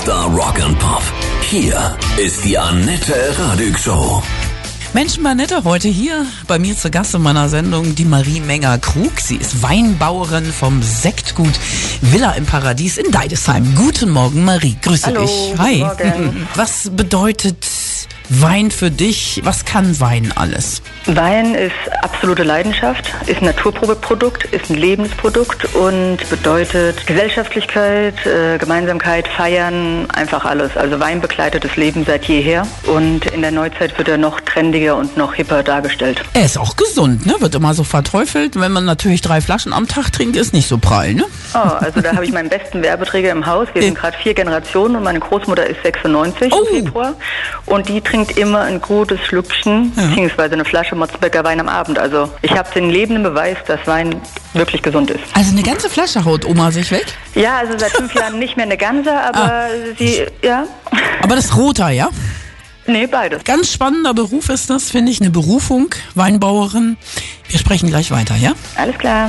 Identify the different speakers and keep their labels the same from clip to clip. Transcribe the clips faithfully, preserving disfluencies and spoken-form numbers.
Speaker 1: Star Rock and Pop. Hier ist die Annette Radig Show.
Speaker 2: Mensch, Annette, heute hier bei mir zu Gast in meiner Sendung die Marie Menger-Krug. Sie ist Weinbauerin vom Sektgut Villa im Paradies in Deidesheim. Guten Morgen, Marie. Grüße
Speaker 3: Hallo,
Speaker 2: dich. Hi.
Speaker 3: Guten Morgen.
Speaker 2: Was bedeutet Wein für dich? Was kann Wein alles?
Speaker 3: Wein ist absolute Leidenschaft, ist ein Naturprodukt, ist ein Lebensprodukt und bedeutet Gesellschaftlichkeit, äh, Gemeinsamkeit, Feiern, einfach alles. Also Wein begleitet das Leben seit jeher und in der Neuzeit wird er noch trendiger und noch hipper dargestellt.
Speaker 2: Er ist auch gesund, ne? Wird immer so verteufelt. Wenn man natürlich drei Flaschen am Tag trinkt, ist nicht so prall, ne?
Speaker 3: Oh, also da habe ich meinen besten Werbeträger im Haus. Wir sind gerade vier Generationen und meine Großmutter ist sechsundneunzig
Speaker 2: Oh.
Speaker 3: im Februar und die trinkt immer ein gutes Schlückchen,
Speaker 2: Ja.
Speaker 3: beziehungsweise eine Flasche Motzenbecker Wein am Abend. Also ich habe den lebenden Beweis, dass Wein wirklich gesund ist.
Speaker 2: Also eine ganze Flasche haut Oma sich weg.
Speaker 3: Ja, also seit fünf Jahren nicht mehr eine Ganze, aber sie, ja.
Speaker 2: Aber das Roter, ja?
Speaker 3: Nee, beides.
Speaker 2: Ganz spannender Beruf ist das, finde ich. Eine Berufung, Weinbauerin. Wir sprechen gleich weiter, ja?
Speaker 3: Alles klar.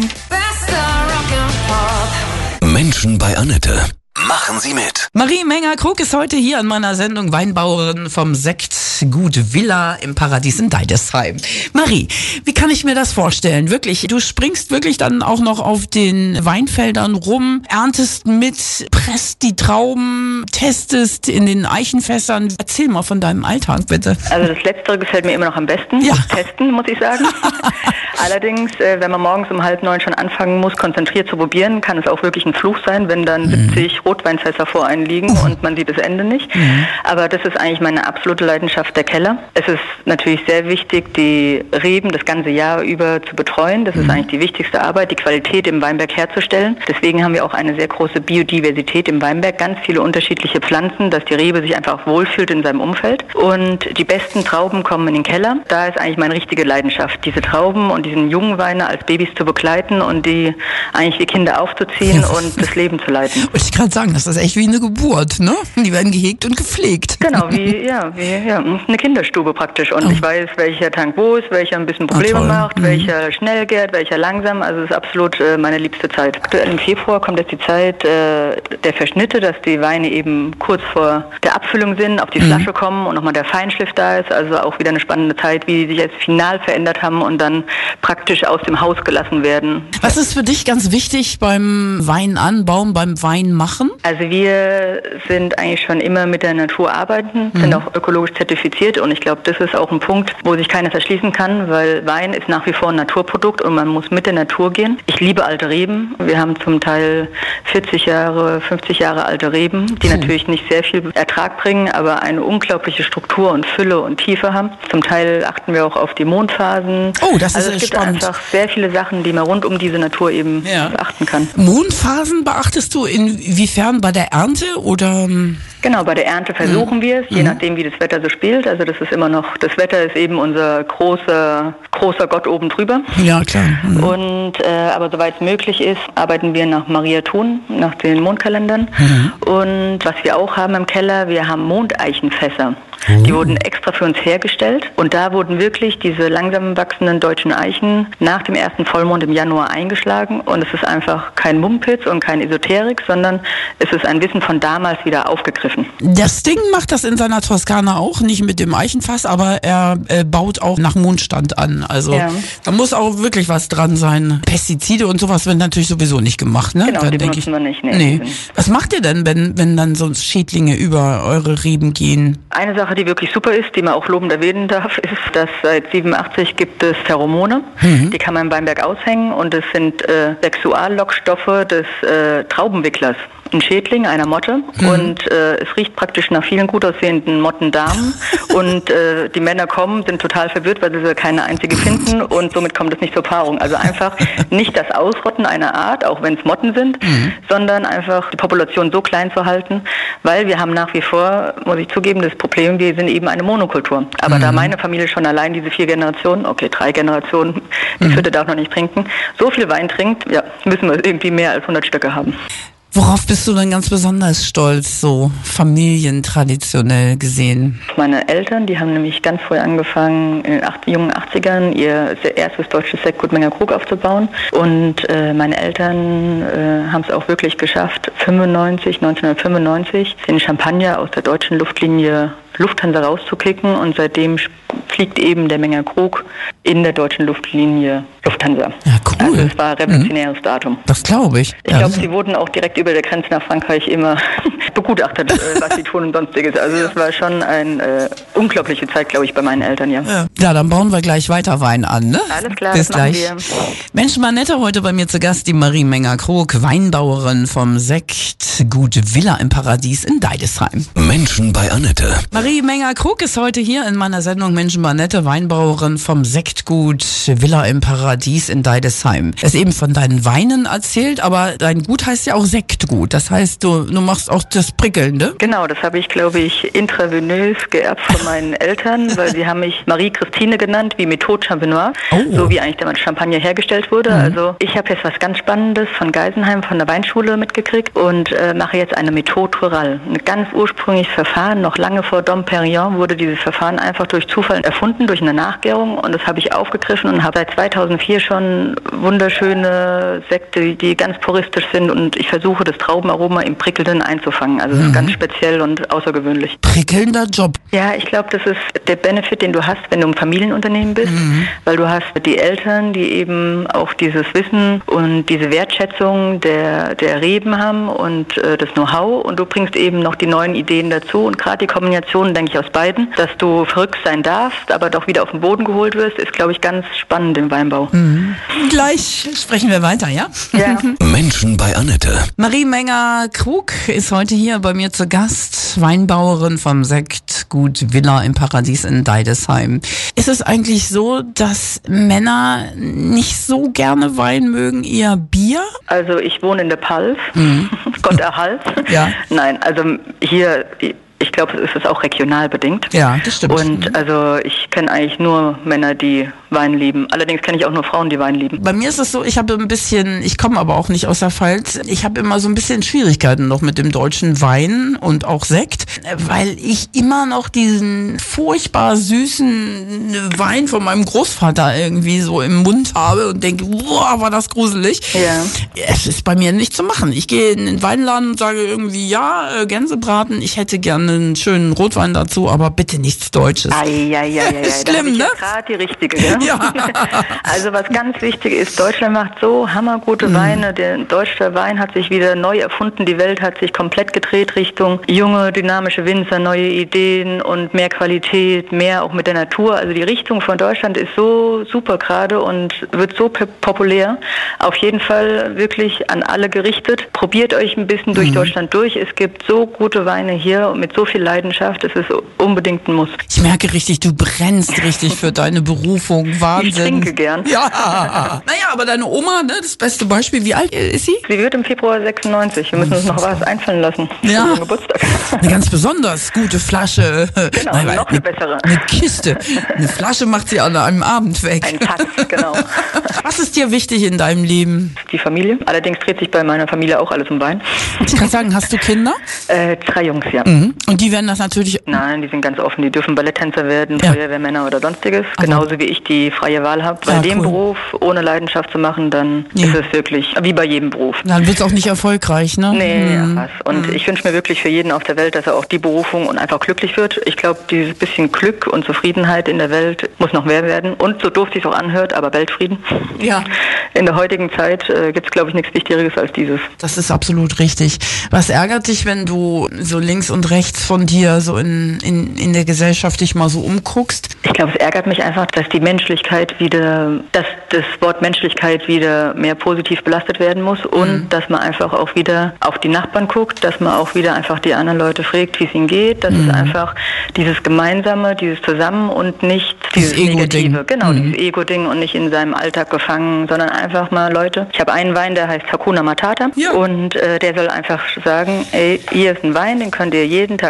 Speaker 1: Menschen bei Annette. Machen Sie mit.
Speaker 2: Marie Menger-Krug ist heute hier in meiner Sendung, Weinbauerin vom Sektgut Villa im Paradies in Deidesheim. Marie, wie kann ich mir das vorstellen? Wirklich, du springst wirklich dann auch noch auf den Weinfeldern rum, erntest mit, presst die Trauben, testest in den Eichenfässern. Erzähl mal von deinem Alltag, bitte.
Speaker 3: Also das Letztere gefällt mir immer noch am besten.
Speaker 2: Ja.
Speaker 3: Testen, muss ich sagen. Allerdings, äh, wenn man morgens um halb neun schon anfangen muss, konzentriert zu probieren, kann es auch wirklich ein Fluch sein, wenn dann siebzig Rotweinfässer vor einen liegen und man sieht das Ende nicht. Mhm. Aber das ist eigentlich meine absolute Leidenschaft, der Keller. Es ist natürlich sehr wichtig, die Reben das ganze Jahr über zu betreuen. Das mhm. ist eigentlich die wichtigste Arbeit, die Qualität im Weinberg herzustellen. Deswegen haben wir auch eine sehr große Biodiversität im Weinberg, ganz viele unterschiedliche Pflanzen, dass die Rebe sich einfach wohlfühlt in seinem Umfeld. Und die besten Trauben kommen in den Keller. Da ist eigentlich meine richtige Leidenschaft, diese Trauben und diesen jungen Weine als Babys zu begleiten und die eigentlich wie Kinder aufzuziehen und das Leben zu leiten.
Speaker 2: Wollte ich gerade sagen, das ist echt wie eine Geburt, ne? Die werden gehegt und gepflegt.
Speaker 3: Genau, wie, ja, wie, ja, eine Kinderstube praktisch. Und
Speaker 2: Oh.
Speaker 3: ich weiß, welcher Tank wo ist, welcher ein bisschen Probleme
Speaker 2: Ah, toll.
Speaker 3: macht,
Speaker 2: Mhm.
Speaker 3: welcher schnell gärt, welcher langsam. Also es ist absolut äh, meine liebste Zeit. Aktuell im Februar kommt jetzt die Zeit äh, der Verschnitte, dass die Weine eben kurz vor der Abfüllung sind, auf die
Speaker 2: Mhm.
Speaker 3: Flasche kommen und nochmal der Feinschliff da ist. Also auch wieder eine spannende Zeit, wie die sich jetzt final verändert haben und dann praktisch aus dem Haus gelassen werden.
Speaker 2: Was ist für dich ganz wichtig beim Weinanbauen, beim Weinmachen?
Speaker 3: Also wir sind eigentlich schon immer mit der Natur arbeiten, sind auch ökologisch zertifiziert und ich glaube, das ist auch ein Punkt, wo sich keiner verschließen kann, weil Wein ist nach wie vor ein Naturprodukt und man muss mit der Natur gehen. Ich liebe alte Reben. Wir haben zum Teil vierzig Jahre, fünfzig Jahre alte Reben, die
Speaker 2: Puh.
Speaker 3: natürlich nicht sehr viel Ertrag bringen, aber eine unglaubliche Struktur und Fülle und Tiefe haben. Zum Teil achten wir auch auf die Mondphasen.
Speaker 2: Oh, das ist
Speaker 3: also
Speaker 2: ja
Speaker 3: es gibt
Speaker 2: spannend.
Speaker 3: einfach sehr viele Sachen, die man rund um diese Natur eben
Speaker 2: Ja.
Speaker 3: beachten kann.
Speaker 2: Mondphasen beachtest du inwiefern bei der Ernte oder?
Speaker 3: Genau, bei der Ernte versuchen wir es, je nachdem, wie das Wetter so spielt. Also das ist immer noch, das Wetter ist eben unser großer, großer Gott oben drüber.
Speaker 2: Ja, klar. Mhm.
Speaker 3: Und äh, aber soweit es möglich ist, arbeiten wir nach Maria Thun, nach den Mondkalendern.
Speaker 2: Mhm.
Speaker 3: Und was wir auch haben im Keller, wir haben Mondeichenfässer. Die wurden extra für uns hergestellt und da wurden wirklich diese langsam wachsenden deutschen Eichen nach dem ersten Vollmond im Januar eingeschlagen und es ist einfach kein Mumpitz und kein Esoterik, sondern es ist ein Wissen von damals wieder aufgegriffen.
Speaker 2: Der Sting macht das in seiner Toskana auch, nicht mit dem Eichenfass, aber er äh, baut auch nach Mondstand an. Also
Speaker 3: Ja.
Speaker 2: da muss auch wirklich was dran sein. Pestizide und sowas werden natürlich sowieso nicht gemacht, ne?
Speaker 3: Genau,
Speaker 2: Dann
Speaker 3: die
Speaker 2: denk
Speaker 3: benutzen wir nicht. Nee,
Speaker 2: Nee.
Speaker 3: die
Speaker 2: Was macht ihr denn, wenn, wenn dann so Schädlinge über eure Reben gehen?
Speaker 3: Eine Sache, die wirklich super ist, die man auch lobend erwähnen darf, ist, dass seit siebenundachtzig gibt es Pheromone.
Speaker 2: Mhm.
Speaker 3: Die kann man im Weinberg aushängen und es sind äh, Sexuallockstoffe des äh, Traubenwicklers. Ein Schädling, einer Motte
Speaker 2: Mhm.
Speaker 3: und äh, es riecht praktisch nach vielen gut aussehenden Mottendamen und äh, die Männer kommen, sind total verwirrt, weil sie keine einzige finden und somit kommt es nicht zur Paarung. Also einfach nicht das Ausrotten einer Art, auch wenn es Motten sind, mhm. sondern einfach die Population so klein zu halten, weil wir haben nach wie vor, muss ich zugeben, das Problem, wir sind eben eine Monokultur. Aber mhm. da meine Familie schon allein diese vier Generationen, okay, drei Generationen, die mhm. vierte darf noch nicht trinken, so viel Wein trinkt, ja, müssen wir irgendwie mehr als hundert Stücke haben.
Speaker 2: Worauf bist du denn ganz besonders stolz, so familientraditionell gesehen?
Speaker 3: Meine Eltern, die haben nämlich ganz früh angefangen, in den acht, jungen achtzigern ihr erstes deutsches Sektgut Mengerkrug aufzubauen. Und äh, meine Eltern äh, haben es auch wirklich geschafft, fünfundneunzig, neunzehnhundertfünfundneunzig den Champagner aus der deutschen Luftlinie Lufthansa rauszukicken, und seitdem fliegt eben der Mengerkrug in der deutschen Luftlinie Lufthansa.
Speaker 2: Ja, cool.
Speaker 3: Also es war ein revolutionäres mhm. Datum.
Speaker 2: Das glaube ich.
Speaker 3: Ich
Speaker 2: ja,
Speaker 3: glaube, sie wurden auch direkt über der Grenze nach Frankreich immer begutachtet, äh, was sie tun und sonstiges. Also das war schon eine äh, unglaubliche Zeit, glaube ich, bei meinen Eltern, ja.
Speaker 2: ja. Ja, dann bauen wir gleich weiter Wein an, ne?
Speaker 3: Alles klar,
Speaker 2: Bis
Speaker 3: das
Speaker 2: gleich.
Speaker 3: machen wir.
Speaker 2: Mensch, mal netter, heute bei mir zu Gast die Marie Mengerkrug, Weinbauerin vom Sektgut Villa im Paradies in Deidesheim.
Speaker 1: Menschen bei Annette.
Speaker 2: Marie Mengerkrug ist heute hier in meiner Sendung Menschen bei Annette, Weinbauerin vom Sektgut Villa im Paradies in Deidesheim. Es ist eben von deinen Weinen erzählt, aber dein Gut heißt ja auch Sektgut. Das heißt, du, du machst auch das Prickelnde.
Speaker 3: Genau, das habe ich, glaube ich, intravenös geerbt von meinen Eltern, weil sie haben mich Marie-Christine genannt, wie Methode Champenois,
Speaker 2: oh.
Speaker 3: so wie eigentlich damals Champagner hergestellt wurde. Mhm. Also ich habe jetzt was ganz Spannendes von Geisenheim, von der Weinschule mitgekriegt und äh, mache jetzt eine Methode Rural. Ein ganz ursprüngliches Verfahren, noch lange vor Dom Perignon wurde dieses Verfahren einfach durch Zufall erfunden, durch eine Nachgärung, und das habe ich aufgegriffen und habe seit zweitausendvier schon wunderschöne Sekte, die ganz puristisch sind, und ich versuche das Traubenaroma im Prickelnden einzufangen. Also das mhm. ist ganz speziell und außergewöhnlich.
Speaker 2: Prickelnder Job.
Speaker 3: Ja, ich glaube, das ist der Benefit, den du hast, wenn du ein Familienunternehmen bist, mhm. weil du hast die Eltern, die eben auch dieses Wissen und diese Wertschätzung der, der Reben haben und äh, das Know-how, und du bringst eben noch die neuen Ideen dazu, und gerade die Kombination, denke ich, aus beiden, dass du verrückt sein darfst, aber doch wieder auf den Boden geholt wirst, ist, glaube ich, ganz spannend im Weinbau.
Speaker 2: Mhm. Gleich sprechen wir weiter, ja?
Speaker 3: Ja.
Speaker 1: Menschen bei Annette.
Speaker 2: Marie Mengerkrug ist heute hier bei mir zu Gast, Weinbauerin vom Sektgut Villa im Paradies in Deidesheim. Ist es eigentlich so, dass Männer nicht so gerne Wein mögen, eher Bier?
Speaker 3: Also ich wohne in der Palf, mhm. Gott erhalt.
Speaker 2: Ja.
Speaker 3: Nein, also hier... Ich glaube, es ist auch regional bedingt.
Speaker 2: Ja, das stimmt.
Speaker 3: Und also ich kenne eigentlich nur Männer, die Wein lieben. Allerdings kenne ich auch nur Frauen, die Wein lieben.
Speaker 2: Bei mir ist es so, ich habe ein bisschen, ich komme aber auch nicht aus der Pfalz, ich habe immer so ein bisschen Schwierigkeiten noch mit dem deutschen Wein und auch Sekt, weil ich immer noch diesen furchtbar süßen Wein von meinem Großvater irgendwie so im Mund habe und denke, boah, war das gruselig.
Speaker 3: Ja.
Speaker 2: Es ist bei mir nicht zu machen. Ich gehe in den Weinladen und sage irgendwie, ja, äh, Gänsebraten, ich hätte gerne einen schönen Rotwein dazu, aber bitte nichts Deutsches.
Speaker 3: Eieieiei,
Speaker 2: schlimm, ne?
Speaker 3: Gerade die richtige, gell?
Speaker 2: Ja.
Speaker 3: Also was ganz wichtig ist, Deutschland macht so hammergute mm. Weine. Der deutsche Wein hat sich wieder neu erfunden. Die Welt hat sich komplett gedreht Richtung junge, dynamische Winzer, neue Ideen und mehr Qualität, mehr auch mit der Natur. Also die Richtung von Deutschland ist so super gerade und wird so populär. Auf jeden Fall wirklich an alle gerichtet. Probiert euch ein bisschen durch mm. Deutschland durch. Es gibt so gute Weine hier mit so viel Leidenschaft. Es ist unbedingt ein Muss.
Speaker 2: Ich merke richtig, du brennst richtig für deine Berufung. Wahnsinn.
Speaker 3: Ich trinke gern.
Speaker 2: Ja. Naja, aber deine Oma, ne, das beste Beispiel. Wie alt ist sie?
Speaker 3: Sie wird im Februar sechsundneunzig. Wir müssen uns noch was einfallen lassen.
Speaker 2: Ja.
Speaker 3: Für Geburtstag.
Speaker 2: Eine ganz besonders gute Flasche.
Speaker 3: Genau,
Speaker 2: Nein,
Speaker 3: noch eine bessere.
Speaker 2: Eine Kiste. Eine Flasche macht sie an einem Abend weg.
Speaker 3: Ein Fass, genau.
Speaker 2: Was ist dir wichtig in deinem Leben?
Speaker 3: Die Familie. Allerdings dreht sich bei meiner Familie auch alles um Wein.
Speaker 2: Ich kann sagen, hast du Kinder?
Speaker 3: Äh, drei Jungs, ja.
Speaker 2: Mhm. Und die werden das natürlich...
Speaker 3: Nein, die sind ganz offen. Die dürfen Balletttänzer werden,
Speaker 2: ja.
Speaker 3: Feuerwehrmänner oder sonstiges.
Speaker 2: Aber
Speaker 3: genauso wie ich die freie Wahl habe. Bei
Speaker 2: ja,
Speaker 3: dem
Speaker 2: cool.
Speaker 3: Beruf ohne Leidenschaft zu machen, dann
Speaker 2: ja.
Speaker 3: ist es wirklich wie bei jedem Beruf.
Speaker 2: Dann wird es auch nicht erfolgreich, ne?
Speaker 3: Nee,
Speaker 2: mhm.
Speaker 3: ja, was. Und mhm. ich wünsche mir wirklich für jeden auf der Welt, dass er auch die Berufung und einfach glücklich wird. Ich glaube, dieses bisschen Glück und Zufriedenheit in der Welt muss noch mehr werden. Und so doof sich auch anhört, aber Weltfrieden.
Speaker 2: Ja.
Speaker 3: In der heutigen Zeit äh, gibt es, glaube ich, nichts Wichtigeres als dieses.
Speaker 2: Das ist absolut richtig. Was ärgert dich, wenn du so links und rechts von dir so in, in, in der Gesellschaft dich mal so umguckst?
Speaker 3: Ich glaube, es ärgert mich einfach, dass die Menschlichkeit wieder, dass das Wort Menschlichkeit wieder mehr positiv belastet werden muss und mhm. dass man einfach auch wieder auf die Nachbarn guckt, dass man auch wieder einfach die anderen Leute fragt, wie es ihnen geht. Das mhm. ist einfach dieses Gemeinsame, dieses Zusammen und nicht dieses, dieses Negative. Genau, mhm. dieses Ego-Ding und nicht in seinem Alltag gefangen, sondern einfach mal Leute. Ich habe einen Wein, der heißt Hakuna Matata ja. und äh, der soll einfach sagen, ey, hier ist ein Wein, den könnt ihr jeden Tag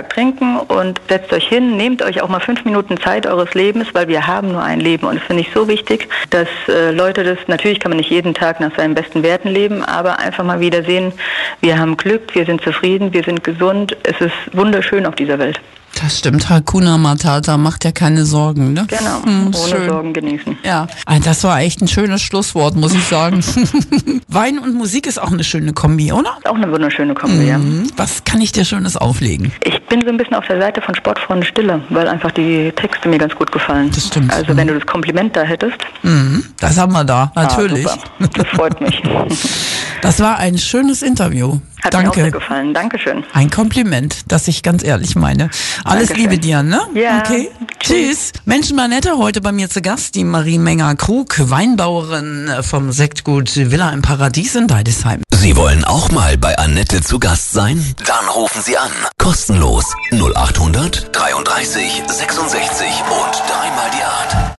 Speaker 3: Tag trinken und setzt euch hin, nehmt euch auch mal fünf Minuten Zeit eures Lebens, weil wir haben nur ein Leben. Und das finde ich so wichtig, dass äh, Leute das, natürlich kann man nicht jeden Tag nach seinen besten Werten leben, aber einfach mal wieder sehen, wir haben Glück, wir sind zufrieden, wir sind gesund, es ist wunderschön auf dieser Welt.
Speaker 2: Das stimmt, Hakuna Matata, macht ja keine Sorgen, ne?
Speaker 3: Genau,
Speaker 2: hm,
Speaker 3: ohne
Speaker 2: schön.
Speaker 3: Sorgen genießen.
Speaker 2: Ja, das war echt ein schönes Schlusswort, muss ich sagen. Wein und Musik ist auch eine schöne Kombi, oder?
Speaker 3: Auch eine wunderschöne Kombi, mhm. ja.
Speaker 2: Was kann ich dir Schönes auflegen?
Speaker 3: Ich bin so ein bisschen auf der Seite von Sportfreunde Stille, weil einfach die Texte mir ganz gut gefallen.
Speaker 2: Das stimmt.
Speaker 3: Also wenn du das Kompliment da hättest.
Speaker 2: Mhm, das haben wir da, natürlich.
Speaker 3: Ah, super. Das freut mich.
Speaker 2: Das war ein schönes Interview.
Speaker 3: Hat
Speaker 2: Danke.
Speaker 3: mir auch sehr gefallen. Dankeschön.
Speaker 2: Ein Kompliment, das ich ganz ehrlich meine. Alles
Speaker 3: Dankeschön.
Speaker 2: Liebe dir, ne?
Speaker 3: Ja.
Speaker 2: Okay. Tschüss. Menschenmanette, heute bei mir zu Gast, die Marie Menger-Krug, Weinbauerin vom Sektgut Villa im Paradies in Deidesheim.
Speaker 1: Sie wollen auch mal bei Annette zu Gast sein? Dann rufen Sie an. Kostenlos null acht hundert dreiunddreißig sechsundsechzig und dreimal die acht.